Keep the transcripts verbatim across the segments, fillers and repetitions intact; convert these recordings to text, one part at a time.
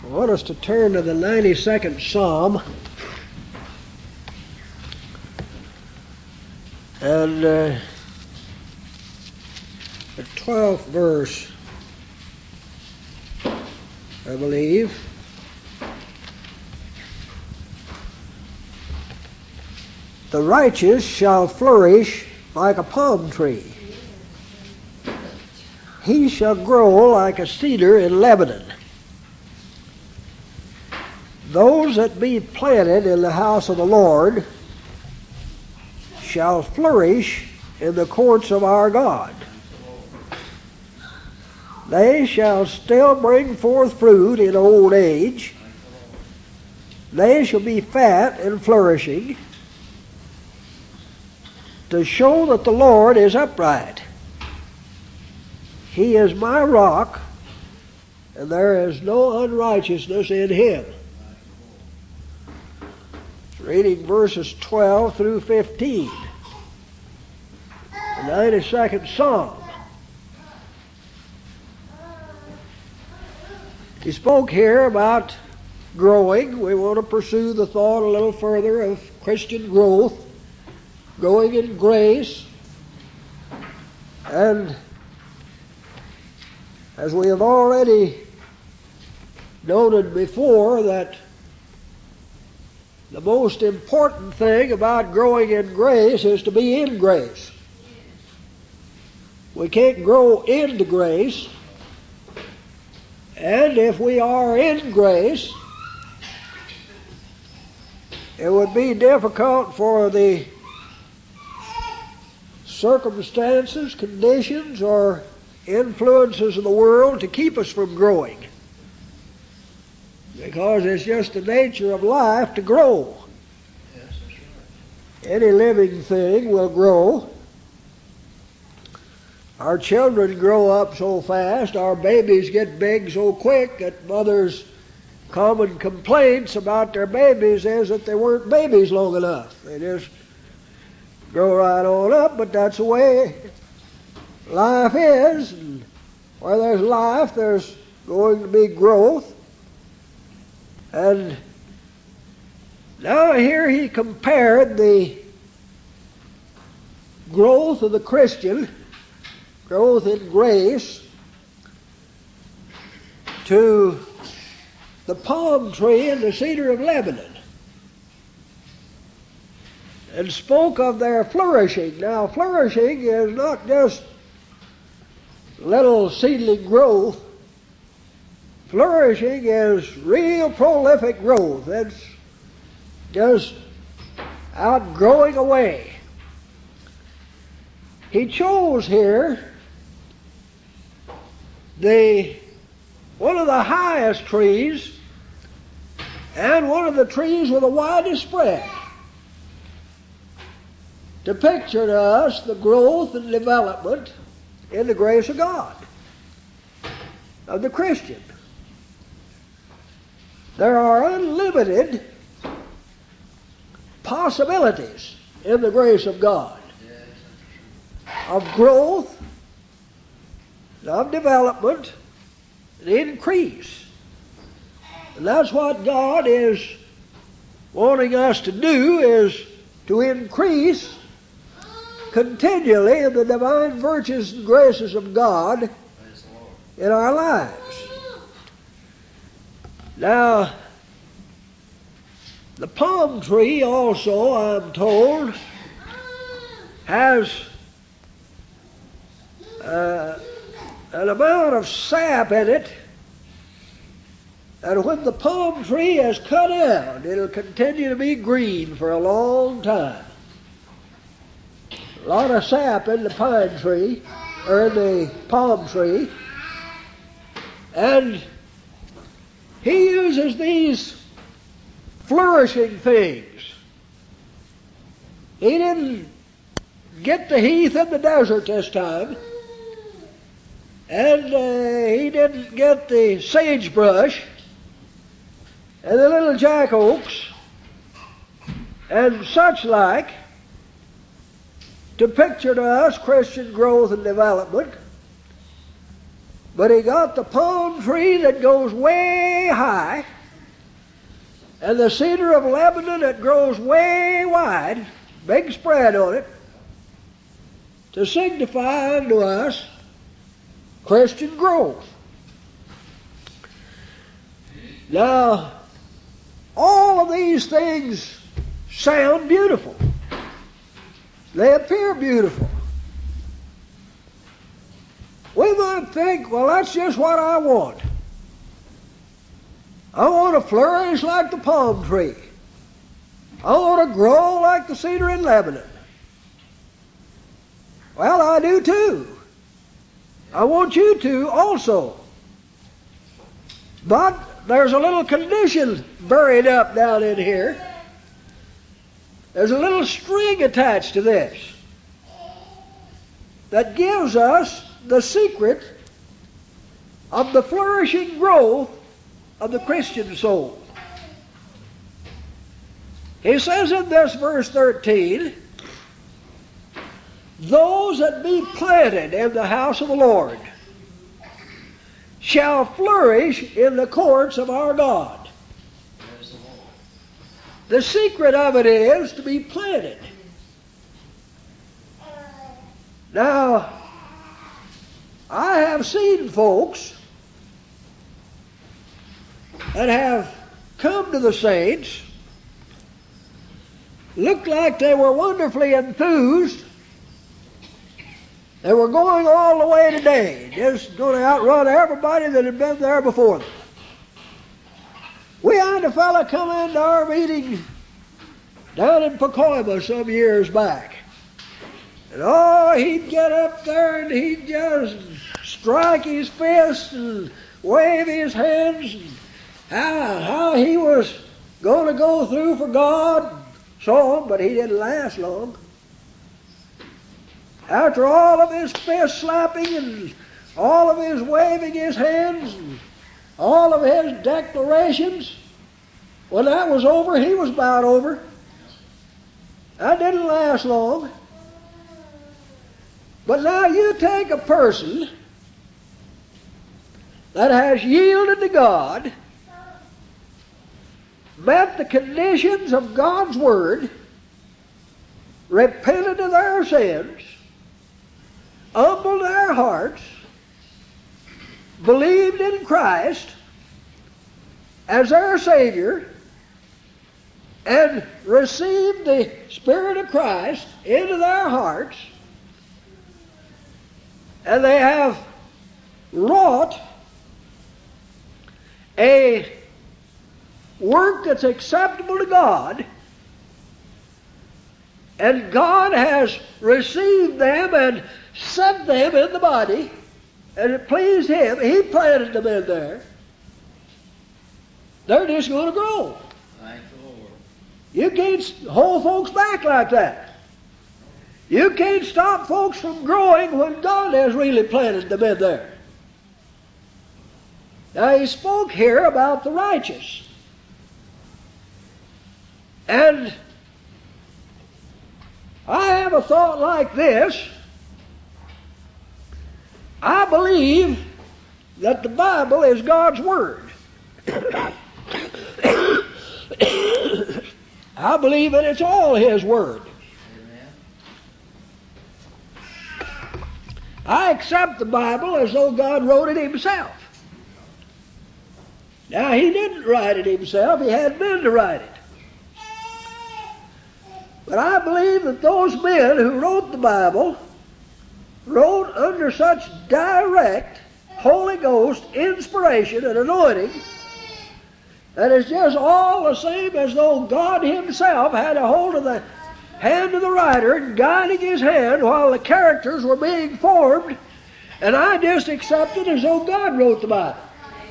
I want us to turn to the ninety-second Psalm. And uh, the twelfth verse, I believe. The righteous shall flourish like a palm tree. He shall grow like a cedar in Lebanon. Those that be planted in the house of the Lord shall flourish in the courts of our God. They shall still bring forth fruit in old age. They shall be fat and flourishing, to show that the Lord is upright. He is my rock, and there is no unrighteousness in him. Reading verses twelve through fifteen. The ninety-second Psalm. He spoke here about growing. We want to pursue the thought a little further of Christian growth, growing in grace. And as we have already noted before, that the most important thing about growing in grace is to be in grace. We can't grow into grace. And if we are in grace, it would be difficult for the circumstances, conditions, or influences of the world to keep us from growing. Because it's just the nature of life to grow. Yes, that's right. Any living thing will grow. Our children grow up so fast, our babies get big so quick that mothers' common complaints about their babies is that they weren't babies long enough. They just grow right on up, but that's the way life is. And where there's life, there's going to be growth. And now here he compared the growth of the Christian, growth in grace, to the palm tree and the cedar of Lebanon, and spoke of their flourishing. Now, flourishing is not just little seedling growth. Flourishing is real prolific growth. It's just outgrowing away. He chose here the one of the highest trees and one of the trees with the widest spread to picture to us the growth and development in the grace of God, of the Christian. There are unlimited possibilities in the grace of God of growth, of development, and increase. And that's what God is wanting us to do, is to increase continually in the divine virtues and graces of God in our lives. Now, the palm tree also, I'm told, has uh, an amount of sap in it, and when the palm tree is cut down, it'll continue to be green for a long time. A lot of sap in the pine tree, or in the palm tree, and he uses these flourishing things. He didn't get the heath in the desert this time, and uh, he didn't get the sagebrush and the little jack oaks and such like to picture to us Christian growth and development. But he got the palm tree that goes way high, and the cedar of Lebanon that grows way wide, big spread on it, to signify unto us Christian growth. Now, all of these things sound beautiful. They appear beautiful. We might think, well, that's just what I want. I want to flourish like the palm tree. I want to grow like the cedar in Lebanon. Well, I do too. I want you to also. But there's a little condition buried up down in here. There's a little string attached to this that gives us the secret of the flourishing growth of the Christian soul. He says in this verse thirteen, those that be planted in the house of the Lord shall flourish in the courts of our God. The secret of it is to be planted. Now, I have seen folks that have come to the saints, looked like they were wonderfully enthused. They were going all the way today, just going to outrun everybody that had been there before them. We had a fella come into our meeting down in Pacoima some years back. And oh, he'd get up there and he'd just strike his fist and wave his hands and how, how he was going to go through for God, so on, but he didn't last long. After all of his fist slapping and all of his waving his hands and all of his declarations, when that was over, he was about over. That didn't last long. But now you take a person that has yielded to God, met the conditions of God's Word, repented of their sins, humbled their hearts, believed in Christ as their Savior, and received the Spirit of Christ into their hearts, and they have wrought a work that's acceptable to God, and God has received them and set them in the body, and it pleased Him. He planted them in there. They're just going to grow. Thank the Lord. You can't hold folks back like that. You can't stop folks from growing when God has really planted them in there. Now, he spoke here about the righteous. And I have a thought like this. I believe that the Bible is God's Word. I believe that it's all His Word. I accept the Bible as though God wrote it Himself. Now, He didn't write it Himself. He had men to write it. But I believe that those men who wrote the Bible wrote under such direct Holy Ghost inspiration and anointing that it's just all the same as though God Himself had a hold of the hand of the writer and guiding his hand while the characters were being formed, and I just accept it as though God wrote the Bible.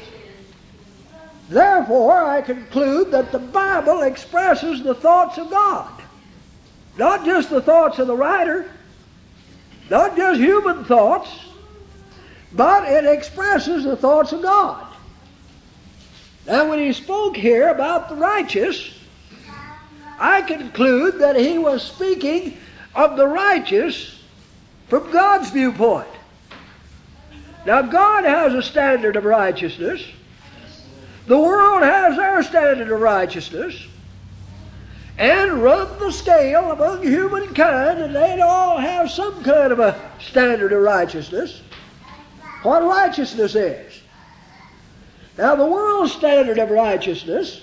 Therefore, I conclude that the Bible expresses the thoughts of God. Not just the thoughts of the writer, not just human thoughts, but it expresses the thoughts of God. Now, when he spoke here about the righteous, I conclude that he was speaking of the righteous from God's viewpoint. Now, God has a standard of righteousness. The world has their standard of righteousness. And run the scale among humankind, and they'd all have some kind of a standard of righteousness. What righteousness is. Now, the world's standard of righteousness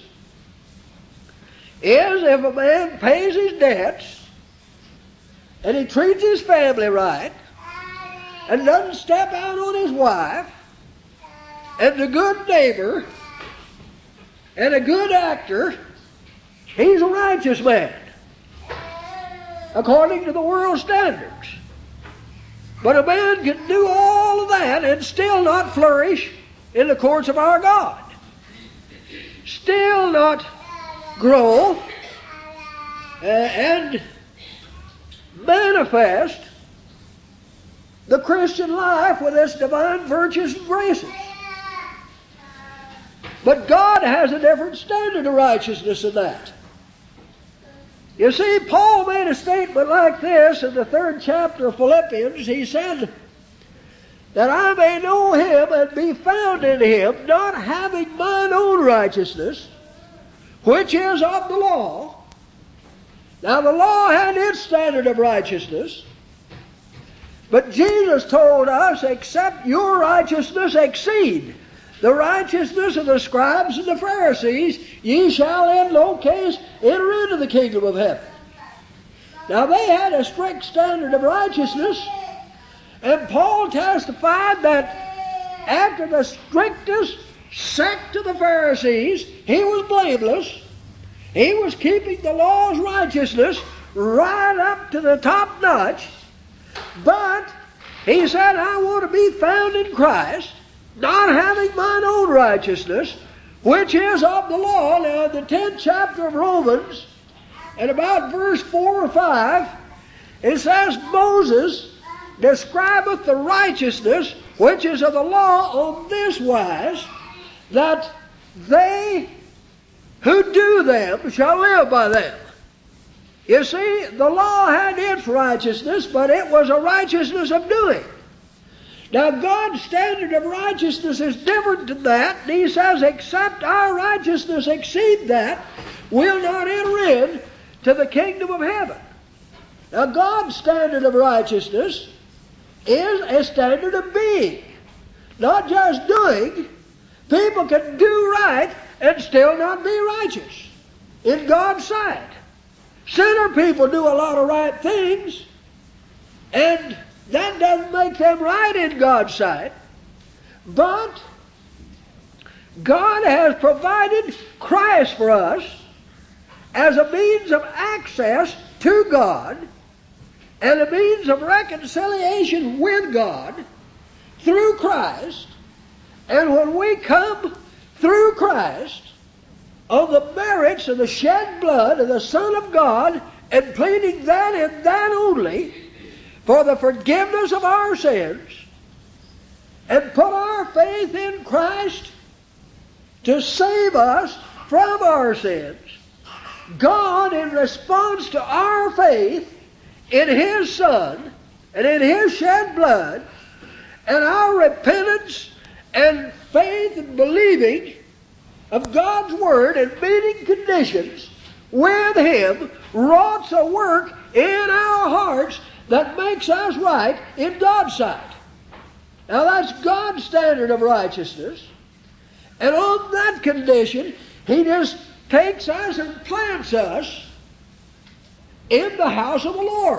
is if a man pays his debts and he treats his family right and doesn't step out on his wife and a good neighbor and a good actor, he's a righteous man according to the world's standards. But a man can do all of that and still not flourish in the courts of our God. Still not grow uh, and manifest the Christian life with its divine virtues and graces. But God has a different standard of righteousness than that. You see, Paul made a statement like this in the third chapter of Philippians. He said, that I may know him and be found in him, not having mine own righteousness, which is of the law. Now the law had its standard of righteousness, but Jesus told us, except your righteousness exceed the righteousness of the scribes and the Pharisees, ye shall in no case enter into the kingdom of heaven. Now they had a strict standard of righteousness, and Paul testified that after the strictest sect of the Pharisees, he was blameless. He was keeping the law's righteousness right up to the top notch. But he said, I want to be found in Christ, not having mine own righteousness, which is of the law. Now, in the tenth chapter of Romans, and about verse four or five, it says, Moses describeth the righteousness which is of the law on this wise, that they who do them shall live by them. You see, the law had its righteousness, but it was a righteousness of doing. Now, God's standard of righteousness is different than that, and He says, except our righteousness exceed that, we'll not enter in to the kingdom of heaven. Now, God's standard of righteousness is a standard of being, not just doing. People can do right and still not be righteous in God's sight. Sinner people do a lot of right things, and that doesn't make them right in God's sight. But God has provided Christ for us as a means of access to God and a means of reconciliation with God through Christ. And when we come through Christ on the merits of the shed blood of the Son of God and pleading that and that only for the forgiveness of our sins, and put our faith in Christ to save us from our sins, God, in response to our faith in His Son and in His shed blood, and our repentance and faith and believing of God's Word and meeting conditions with Him, wrought a work in our hearts that makes us right in God's sight. Now that's God's standard of righteousness. And on that condition, He just takes us and plants us in the house of the Lord.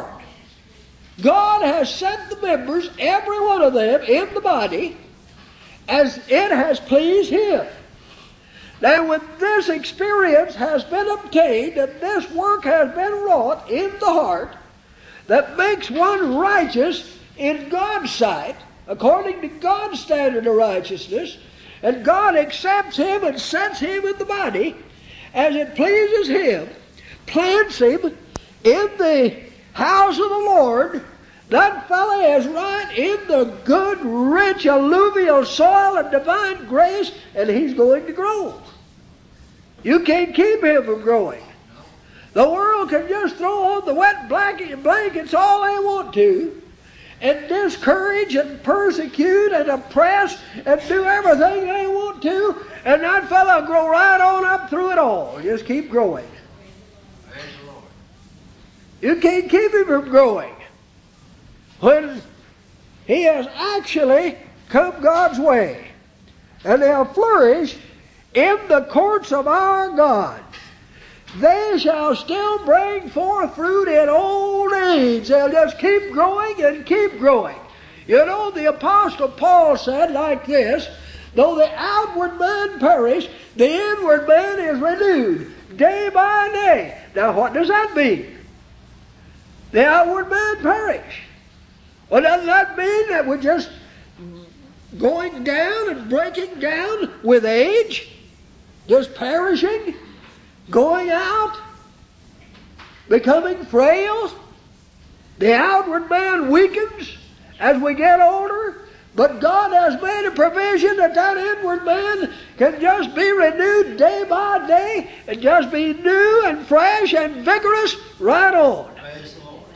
God has set the members, every one of them, in the body as it has pleased Him. Now when this experience has been obtained and this work has been wrought in the heart that makes one righteous in God's sight, according to God's standard of righteousness, and God accepts him and sets him in the body as it pleases Him, plants him in the house of the Lord, that fellow is right in the good, rich, alluvial soil of divine grace, and he's going to grow. You can't keep him from growing. The world can just throw on the wet blanket, blankets all they want to, and discourage and persecute and oppress and do everything they want to, and that fellow will grow right on up through it all. Just keep growing. Praise the Lord. You can't keep him from growing when he has actually come God's way. And they'll flourish in the courts of our God. They shall still bring forth fruit in old age. They'll just keep growing and keep growing. You know, the Apostle Paul said like this, though the outward man perish, the inward man is renewed day by day. Now what does that mean? The outward man perish. Well, doesn't that mean that we're just going down and breaking down with age? Just perishing? Going out? Becoming frail? The outward man weakens as we get older, but God has made a provision that that inward man can just be renewed day by day and just be new and fresh and vigorous right on. Praise the Lord.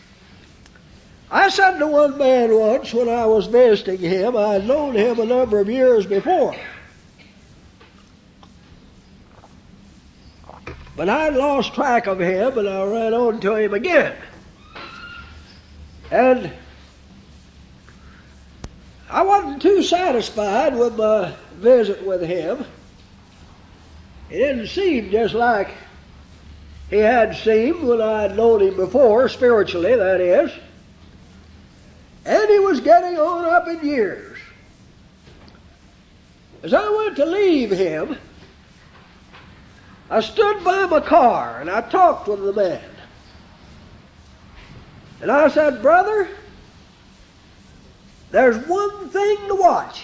I said to one man once when I was visiting him, I had known him a number of years before, but I had lost track of him and I ran on to him again. And I wasn't too satisfied with my visit with him. It didn't seem just like he had seemed when I had known him before, spiritually, that is. And he was getting on up in years. As I went to leave him, I stood by my car and I talked with the man. And I said, brother, there's one thing to watch.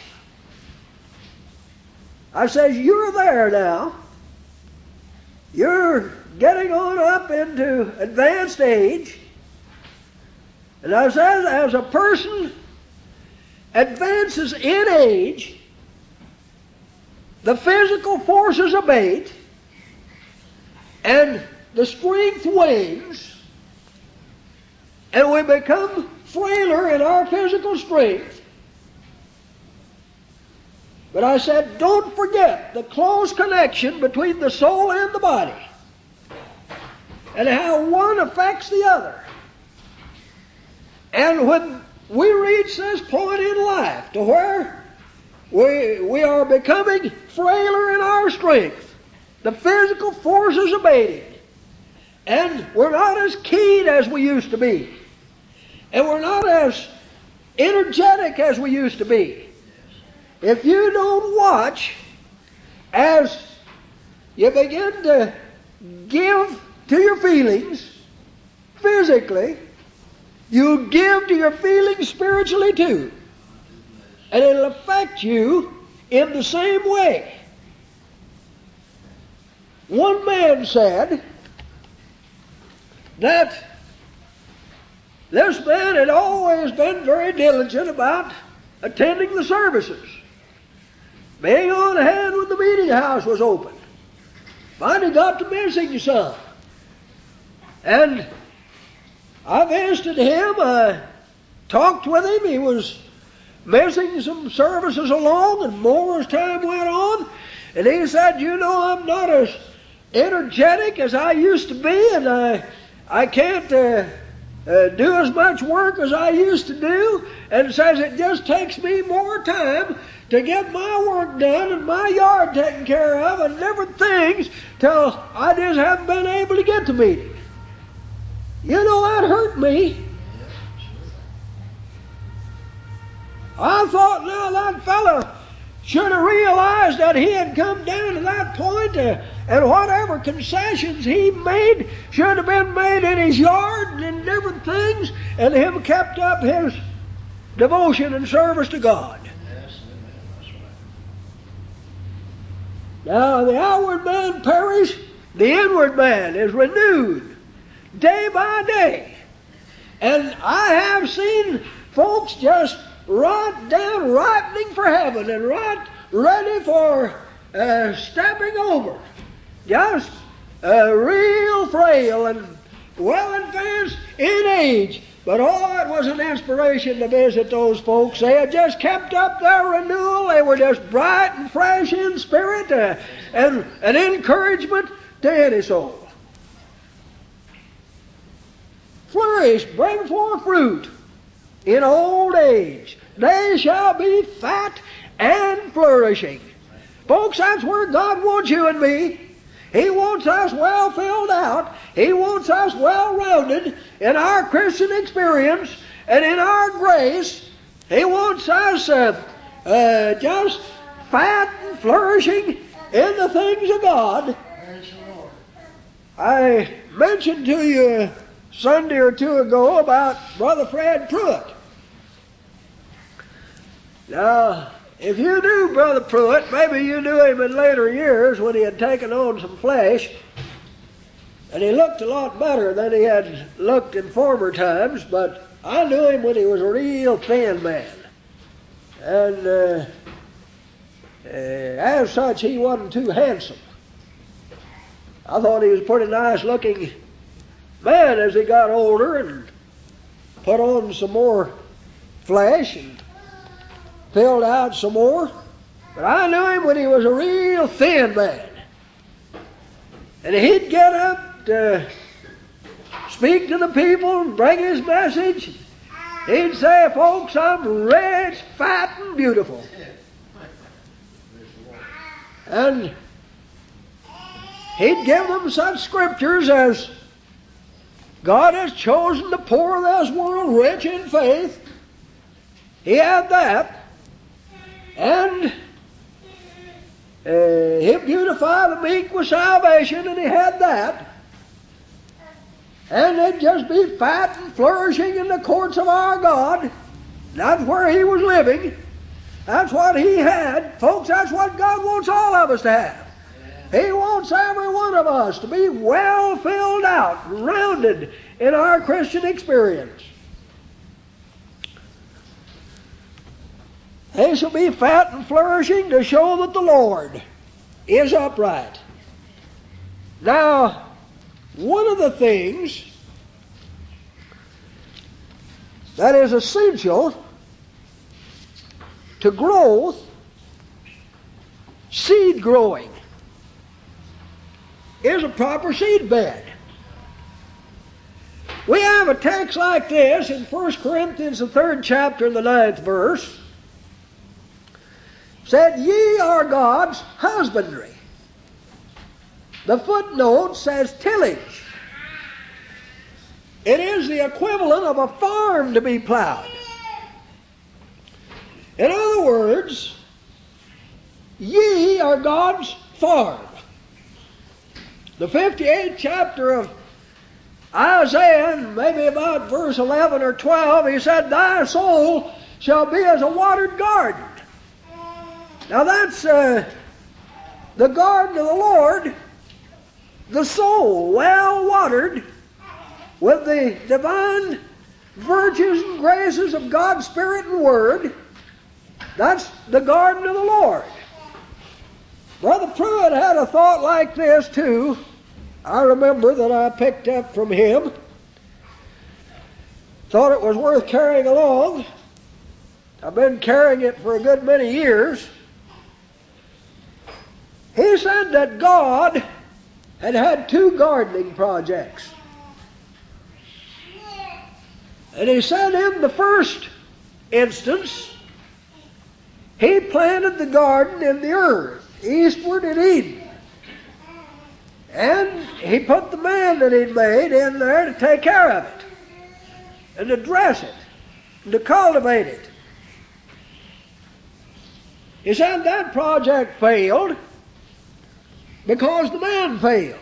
I says, you're there now. You're getting on up into advanced age. And I says, as a person advances in age, the physical forces abate, and the strength wanes, and we become frailer in our physical strength. But I said, don't forget the close connection between the soul and the body, and how one affects the other. And when we reach this point in life to where we, we are becoming frailer in our strength, the physical forces abating, and we're not as keen as we used to be, and we're not as energetic as we used to be. If you don't watch as you begin to give to your feelings physically, you give to your feelings spiritually too. And it'll affect you in the same way. One man said that this man had always been very diligent about attending the services, being on hand when the meeting house was open. Finally got to missing some. And I visited him, I talked with him, he was missing some services along, and more as time went on. And he said, you know, I'm not as energetic as I used to be, and I, I can't uh, uh, do as much work as I used to do, and says it just takes me more time to get my work done and my yard taken care of and different things till I just haven't been able to get to meeting. You know, that hurt me. I thought now that fellow should have realized that he had come down to that point, uh, and whatever concessions he made should have been made in his yard and in different things, and him kept up his devotion and service to God. Yes, amen. That's right. Now the outward man perish, the inward man is renewed day by day. And I have seen folks just right down ripening for heaven and right ready for uh, stepping over. Just uh, real frail and well advanced in age. But oh, it was an inspiration to visit those folks. They had just kept up their renewal. They were just bright and fresh in spirit, uh, and an encouragement to any soul. Flourish, bring forth fruit in old age. They shall be fat and flourishing. Folks, that's where God wants you and me. He wants us well filled out. He wants us well rounded in our Christian experience and in our grace. He wants us uh, uh, just fat and flourishing in the things of God. I mentioned to you Sunday or two ago about Brother Fred Pruitt. Now, if you knew Brother Pruitt, maybe you knew him in later years when he had taken on some flesh, and he looked a lot better than he had looked in former times, but I knew him when he was a real thin man. And uh, uh, as such, he wasn't too handsome. I thought he was a pretty nice looking man as he got older and put on some more flesh and filled out some more. But I knew him when he was a real thin man. And he'd get up to speak to the people and bring his message. He'd say, folks, I'm rich, fat, and beautiful. And he'd give them such scriptures as, God has chosen the poor of this world rich in faith. He had that. And uh, He'll beautify the meek with salvation, and he had that. And they'd just be fat and flourishing in the courts of our God. That's where he was living. That's what he had. Folks, that's what God wants all of us to have. He wants every one of us to be well filled out, rounded in our Christian experience. They shall be fat and flourishing to show that the Lord is upright. Now, one of the things that is essential to growth, seed growing, is a proper seed bed. We have a text like this in First Corinthians, the third chapter, and the ninth verse. Said, ye are God's husbandry. The footnote says tillage. It is the equivalent of a farm to be plowed. In other words, ye are God's farm. The fifty-eighth chapter of Isaiah, maybe about verse eleven or twelve, he said, thy soul shall be as a watered garden. Now that's uh, the garden of the Lord, the soul, well watered with the divine virtues and graces of God's Spirit and Word. That's the garden of the Lord. Brother Pruitt had a thought like this too. I remember that I picked up from him. Thought it was worth carrying along. I've been carrying it for a good many years. He said that God had had two gardening projects. And he said in the first instance, he planted the garden in the earth, eastward in Eden. And he put the man that he'd made in there to take care of it, and to dress it, and to cultivate it. He said that project failed because the man failed.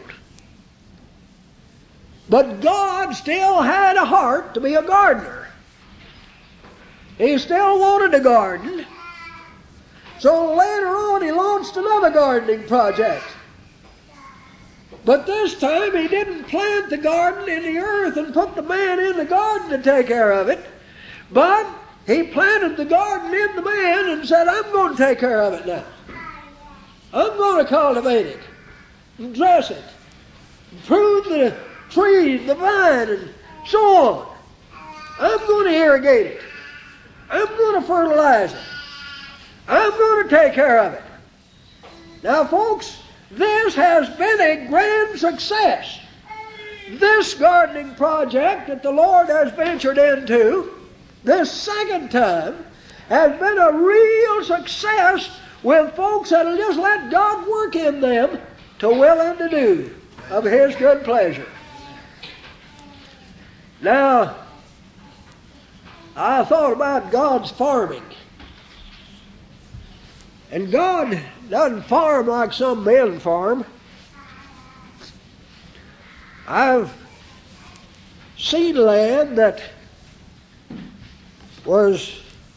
But God still had a heart to be a gardener. He still wanted a garden. So later on he launched another gardening project. But this time he didn't plant the garden in the earth and put the man in the garden to take care of it. But he planted the garden in the man and said, I'm going to take care of it now. I'm going to cultivate it and dress it, and prune the trees, the vine, and so on. I'm going to irrigate it. I'm going to fertilize it. I'm going to take care of it. Now, folks, this has been a grand success. This gardening project that the Lord has ventured into this second time has been a real success with folks that will just let God work in them to will and to do of His good pleasure. Now, I thought about God's farming. And God doesn't farm like some men farm. I've seen land that was,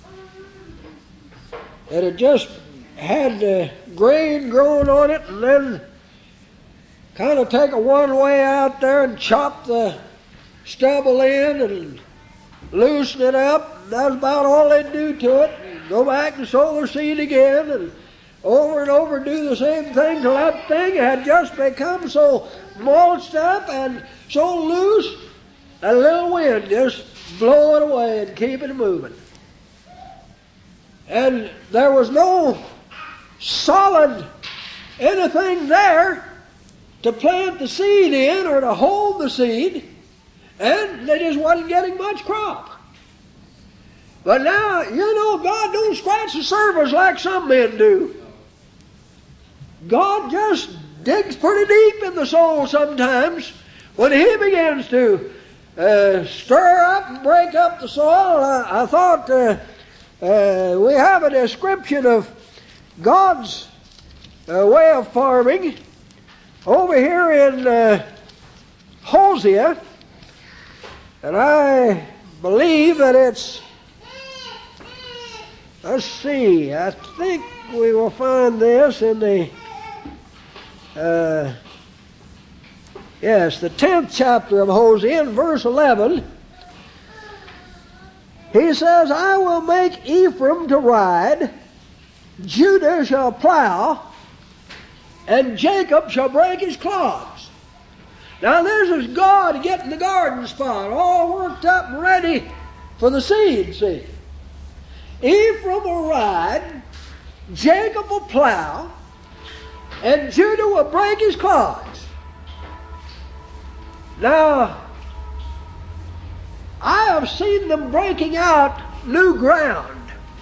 that had just had uh, grain growing on it, and then kind of take a one way out there and chop the stubble in and loosen it up. That's about all they'd do to it. Go back and sow the seed again, and over and over do the same thing till that thing had just become so mulched up and so loose that a little wind just blow it away and keep it moving. And there was no solid anything there to plant the seed in or to hold the seed, and they just wasn't getting much crop. But now, you know, God don't scratch the surface like some men do. God just digs pretty deep in the soul sometimes when He begins to uh, stir up and break up the soil. I, I thought uh, uh, we have a description of God's uh, way of farming over here in uh, Hosea, and I believe that it's, let's see, I think we will find this in the, uh, yes, the tenth chapter of Hosea, in verse eleven. He says, I will make Ephraim to ride, Judah shall plow, and Jacob shall break his clods. Now this is God getting the garden spot all worked up and ready for the seed, see. Ephraim will ride, Jacob will plow, and Judah will break his clods. Now, I have seen them breaking out new ground.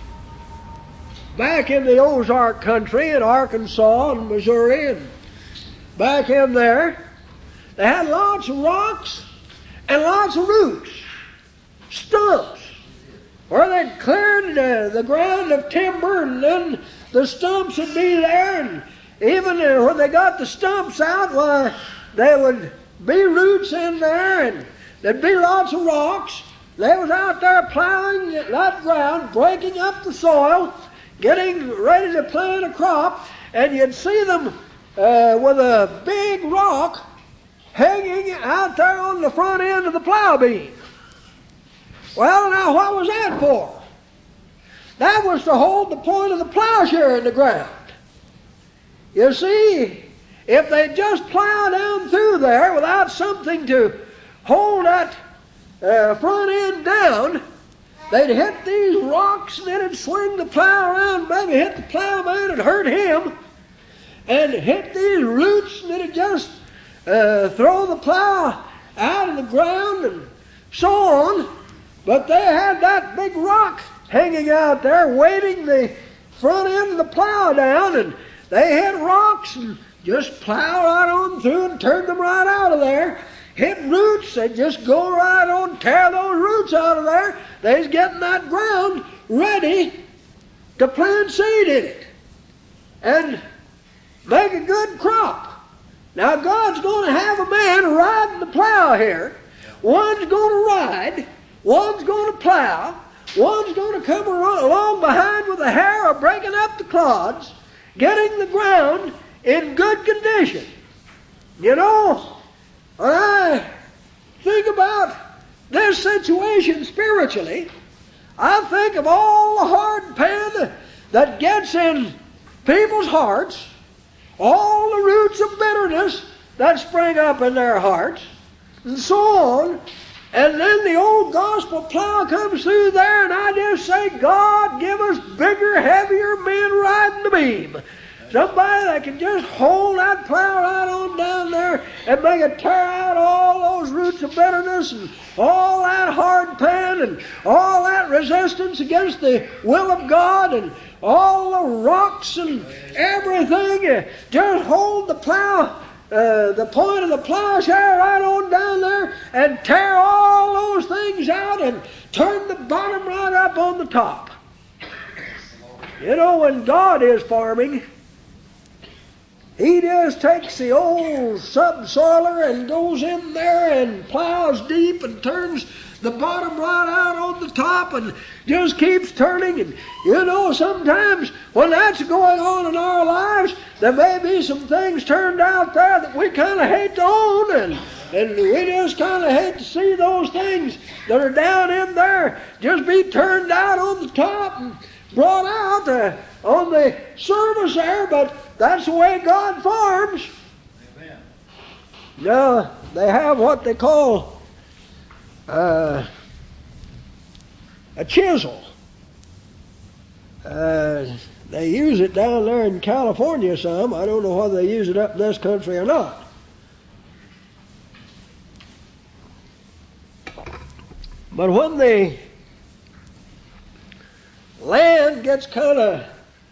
Back in the Ozark country in Arkansas and Missouri and back in there, they had lots of rocks and lots of roots, stumps, where they'd cleared uh, the ground of timber, and then the stumps would be there, and even uh, when they got the stumps out, why, there would be roots in there, and there'd be lots of rocks. They was out there plowing that ground, breaking up the soil, getting ready to plant a crop, and you'd see them uh, with a big rock hanging out there on the front end of the plow beam. Well, now what was that for? That was to hold the point of the plowshare in the ground. You see, if they just plow down through there without something to hold that uh, front end down, they'd hit these rocks, and then it'd swing the plow around, maybe hit the plowman and hurt him, and hit these roots, and it'd just uh, throw the plow out of the ground and so on. But they had that big rock hanging out there, weighting the front end of the plow down, and they hit rocks and just plow right on through and turn them right out of there. Hit roots, they just go right on, tear those roots out of there. They's getting that ground ready to plant seed in it and make a good crop. Now God's going to have a man riding the plow here. One's going to ride, one's going to plow, one's going to come along behind with a harrow breaking up the clods, getting the ground in good condition. You know, when I think about this situation spiritually, I think of all the hard pan that gets in people's hearts, all the roots of bitterness that spring up in their hearts, and so on. And then the old gospel plow comes through there, and I just say, God, give us bigger, heavier men riding the beam. Somebody that can just hold that plow right on down there and make it tear out all those roots of bitterness and all that hard pan and all that resistance against the will of God and all the rocks and everything. Just hold the plow, uh, the point of the plowshare right on down there and tear all those things out and turn the bottom right up on the top. You know, when God is farming, He just takes the old subsoiler and goes in there and plows deep and turns the bottom right out on the top and just keeps turning. And you know, sometimes when that's going on in our lives, there may be some things turned out there that we kind of hate to own, and, and we just kind of hate to see those things that are down in there just be turned out on the top and brought out uh, on the surface there, but that's the way God farms. Amen. Now, they have what they call uh, a chisel. Uh, they use it down there in California some. I don't know whether they use it up in this country or not. But when the land gets kind of,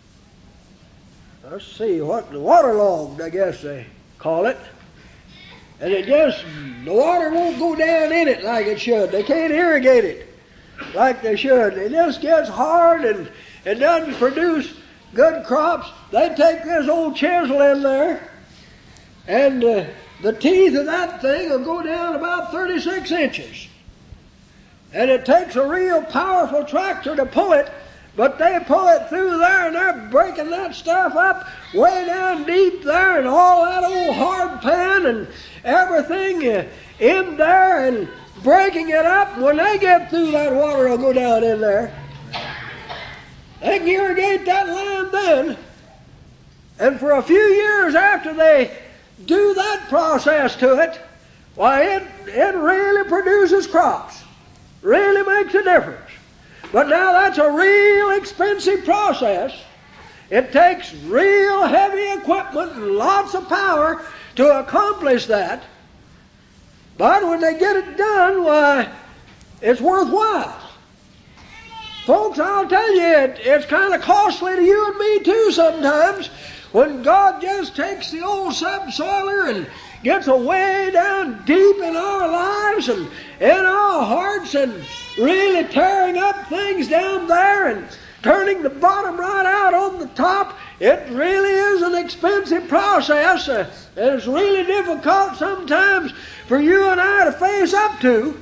let's see, what, waterlogged, I guess they call it. And it just, the water won't go down in it like it should. They can't irrigate it like they should. It just gets hard and it doesn't produce good crops. They take this old chisel in there, and uh, the teeth of that thing will go down about thirty-six inches. And it takes a real powerful tractor to pull it, but they pull it through there, and they're breaking that stuff up way down deep there, and all that old hard pan and everything in there, and breaking it up. When they get through, that water will go down in there. They can irrigate that land then. And for a few years after they do that process to it, why, it, it really produces crops. Really makes a difference. But now that's a real expensive process. It takes real heavy equipment and lots of power to accomplish that. But when they get it done, why, it's worthwhile. Folks, I'll tell you, it, it's kind of costly to you and me too sometimes when God just takes the old subsoiler and gets away down deep in our lives and in our hearts and really tearing up things down there and turning the bottom right out on the top. It really is an expensive process, uh, and it's really difficult sometimes for you and I to face up to.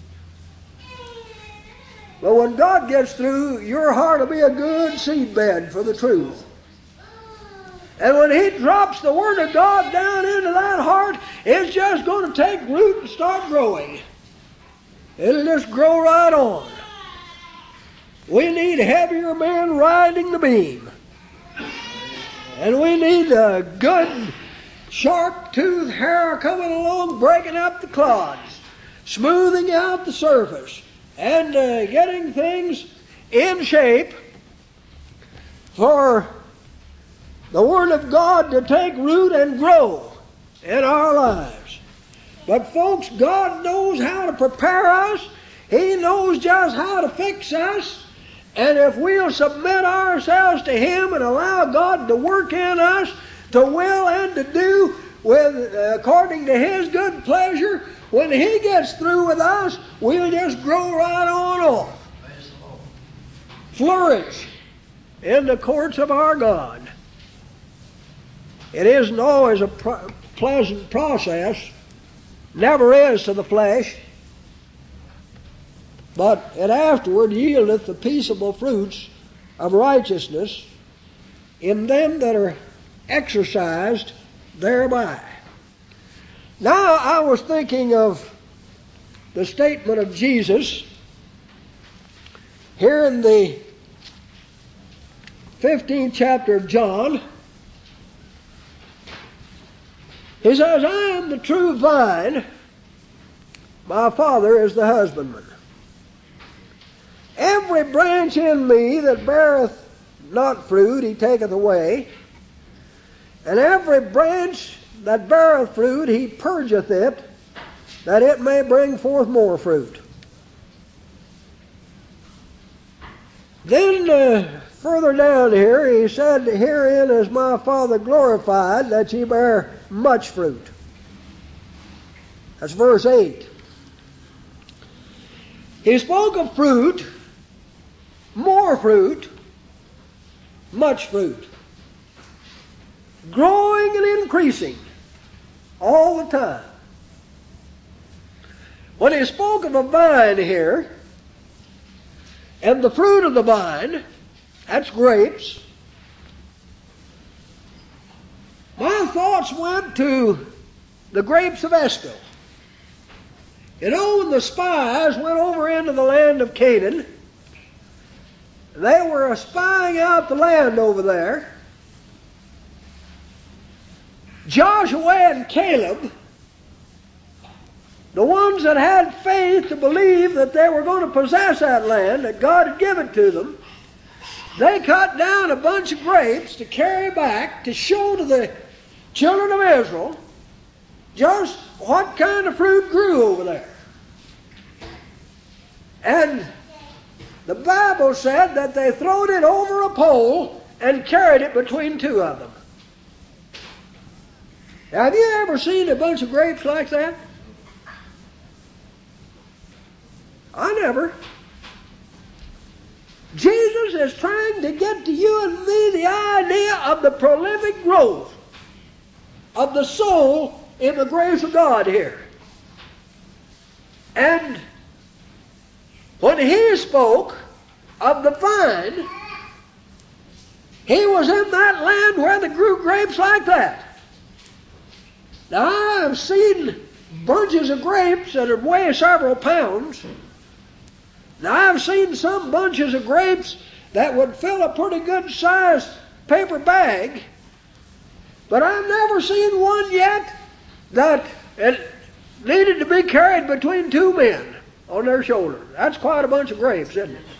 But when God gets through, your heart will be a good seedbed for the truth. And when He drops the Word of God down into that heart, it's just going to take root and start growing. It'll just grow right on. We need heavier men riding the beam. And we need a good, sharp-toothed hair coming along, breaking up the clods, smoothing out the surface, and uh, getting things in shape for the Word of God to take root and grow in our lives. But folks, God knows how to prepare us. He knows just how to fix us. And if we'll submit ourselves to Him and allow God to work in us, to will and to do with uh, according to His good pleasure, when He gets through with us, we'll just grow right on off. Flourish in the courts of our God. It isn't always a pro- pleasant process. Never is to the flesh. But it afterward yieldeth the peaceable fruits of righteousness in them that are exercised thereby. Now I was thinking of the statement of Jesus here in the fifteenth chapter of John. He says, I am the true vine, My Father is the husbandman. Every branch in me that beareth not fruit, he taketh away. And every branch that beareth fruit, he purgeth it, that it may bring forth more fruit. Then uh, further down here, he said, herein is my Father glorified, that ye bear much fruit. That's verse eight. He spoke of fruit, more fruit, much fruit, growing and increasing all the time. When he spoke of a vine here, and the fruit of the vine, that's grapes, my thoughts went to the grapes of Eshcol. You know, when the spies went over into the land of Canaan, they were spying out the land over there. Joshua and Caleb, the ones that had faith to believe that they were going to possess that land, that God had given to them, they cut down a bunch of grapes to carry back to show to the children of Israel just what kind of fruit grew over there. And the Bible said that they throwed it over a pole and carried it between two of them. Now, have you ever seen a bunch of grapes like that? I never. Jesus is trying to get to you and me the idea of the prolific growth of the soul in the grace of God here. And when he spoke of the vine, he was in that land where they grew grapes like that. Now, I have seen bunches of grapes that weigh several pounds. Now, I've seen some bunches of grapes that would fill a pretty good sized paper bag, but I've never seen one yet that it needed to be carried between two men on their shoulders. That's quite a bunch of grapes, isn't it?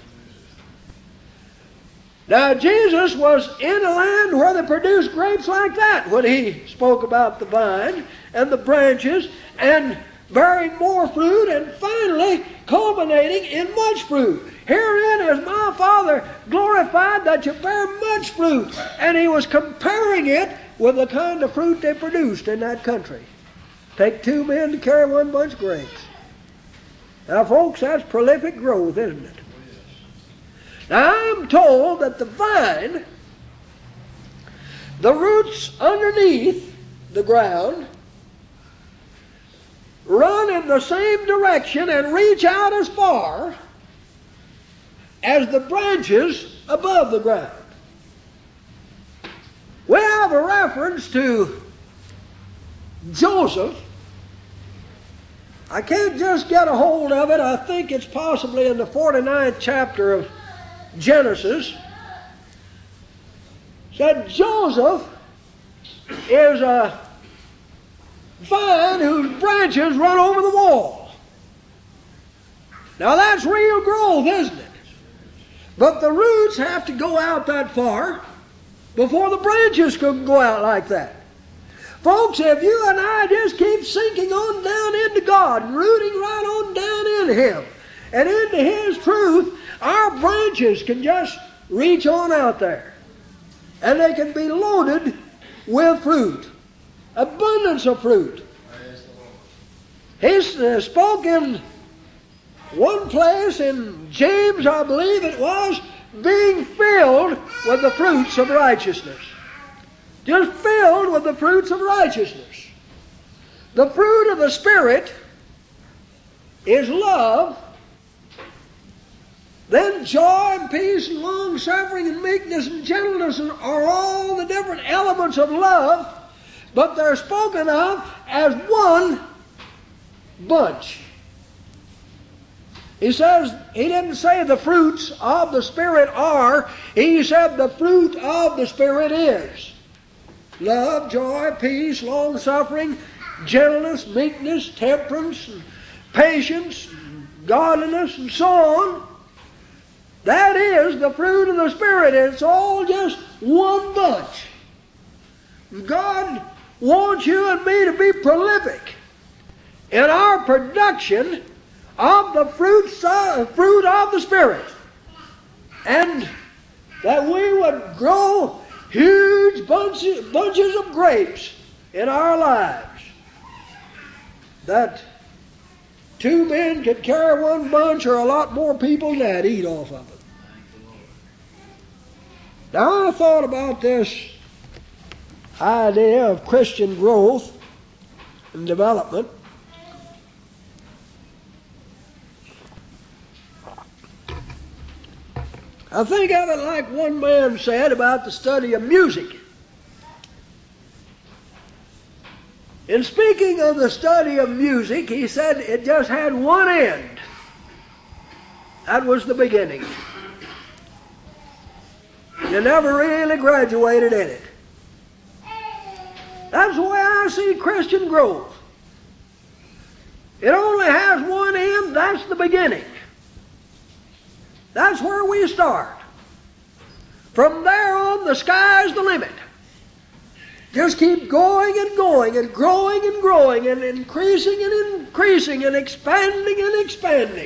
Now, Jesus was in a land where they produced grapes like that when he spoke about the vine and the branches and bearing more fruit and finally culminating in much fruit. Herein is my Father glorified, that you bear much fruit. And he was comparing it with the kind of fruit they produced in that country. Take two men to carry one bunch of grapes. Now, folks, that's prolific growth, isn't it? Now, I'm told that the vine, the roots underneath the ground, run in the same direction and reach out as far as the branches above the ground. We have a reference to Joseph. I can't just get a hold of it. I think it's possibly in the forty-ninth chapter of Genesis. Said Joseph is a vine whose branches run over the wall. Now that's real growth, isn't it? But the roots have to go out that far before the branches can go out like that. Folks, if you and I just keep sinking on down into God and rooting right on down in Him and into His truth, our branches can just reach on out there. And they can be loaded with fruit. Abundance of fruit. He uh, spoke in one place in James, I believe it was, being filled with the fruits of righteousness. Just filled with the fruits of righteousness. The fruit of the Spirit is love, then joy and peace and long-suffering and meekness and gentleness are all the different elements of love, but they're spoken of as one bunch. He says, he didn't say the fruits of the Spirit are, he said the fruit of the Spirit is. Love, joy, peace, long-suffering, gentleness, meekness, temperance, patience, godliness, and so on. That is the fruit of the Spirit. It's all just one bunch. God wants you and me to be prolific in our production of the fruit, fruit of the Spirit. And that we would grow huge bunches, bunches of grapes in our lives. That two men could carry one bunch, or a lot more people than that eat off of it. Now I thought about this idea of Christian growth and development. I think of it like one man said about the study of music. In speaking of the study of music, he said it just had one end. That was the beginning. You never really graduated in it. That's the way I see Christian growth. It only has one end, that's the beginning. That's where we start. From there on, the sky's the limit. Just keep going and going and growing and growing and increasing and increasing and expanding and expanding.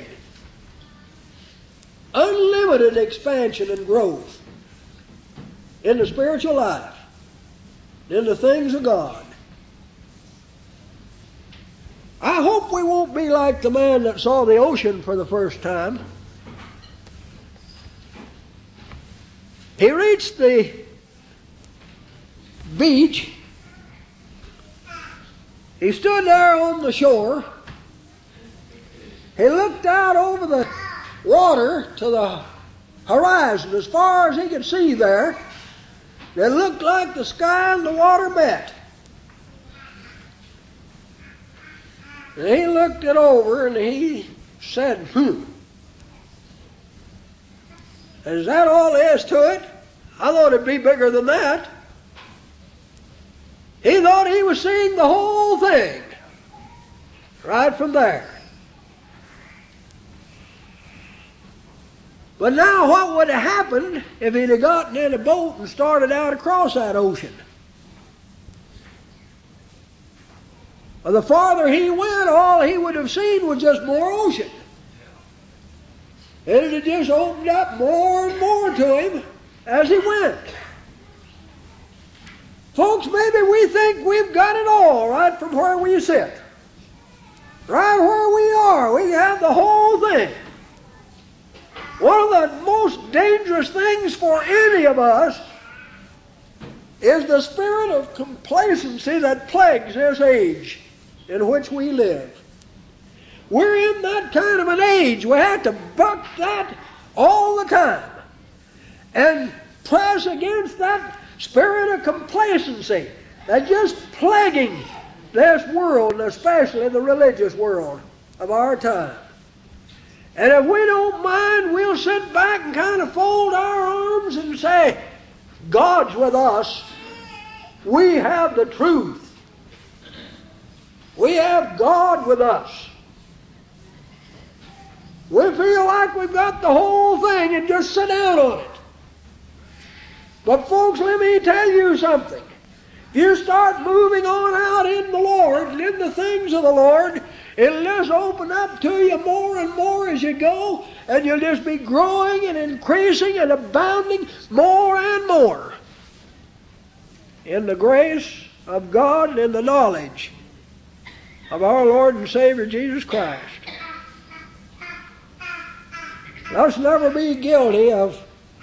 Unlimited expansion and growth in the spiritual life, in the things of God. I hope we won't be like the man that saw the ocean for the first time. He reached the beach. He stood there on the shore. He looked out over the water to the horizon as far as he could see there. It looked like the sky and the water met. And he looked it over and he said, hmm. Is that all there is to it? I thought it'd be bigger than that. He thought he was seeing the whole thing right from there. But now what would have happened if he'd have gotten in a boat and started out across that ocean? Well, the farther he went, all he would have seen was just more ocean. It had just opened up more and more to him as he went. Folks, maybe we think we've got it all right from where we sit. Right where we are, we have the whole thing. One of the most dangerous things for any of us is the spirit of complacency that plagues this age in which we live. We're in that kind of an age. We have to buck that all the time and press against that spirit of complacency that's just plaguing this world, and especially the religious world of our time. And if we don't mind, we'll sit back and kind of fold our arms and say, God's with us. We have the truth. We have God with us. We feel like we've got the whole thing and just sit down on it. But folks, let me tell you something. If you start moving on out in the Lord and in the things of the Lord, it'll just open up to you more and more as you go, and you'll just be growing and increasing and abounding more and more in the grace of God and in the knowledge of our Lord and Savior Jesus Christ. Let's never be guilty of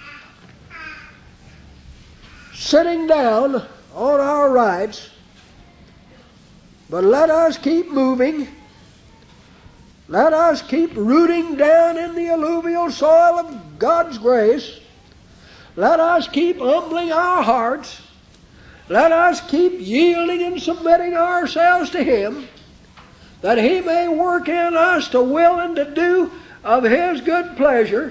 sitting down on our rights, but let us keep moving. Let us keep rooting down in the alluvial soil of God's grace. Let us keep humbling our hearts. Let us keep yielding and submitting ourselves to Him, that He may work in us to will and to do of His good pleasure.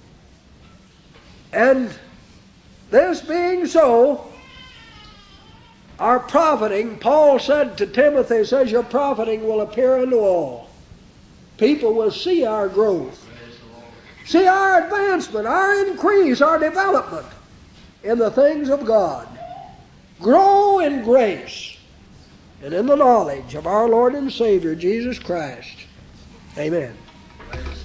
And this being so, our profiting, Paul said to Timothy, says, your profiting will appear unto all. People will see our growth, Praise the Lord. see our advancement, our increase, our development in the things of God. Grow in grace and in the knowledge of our Lord and Savior, Jesus Christ. Amen. Praise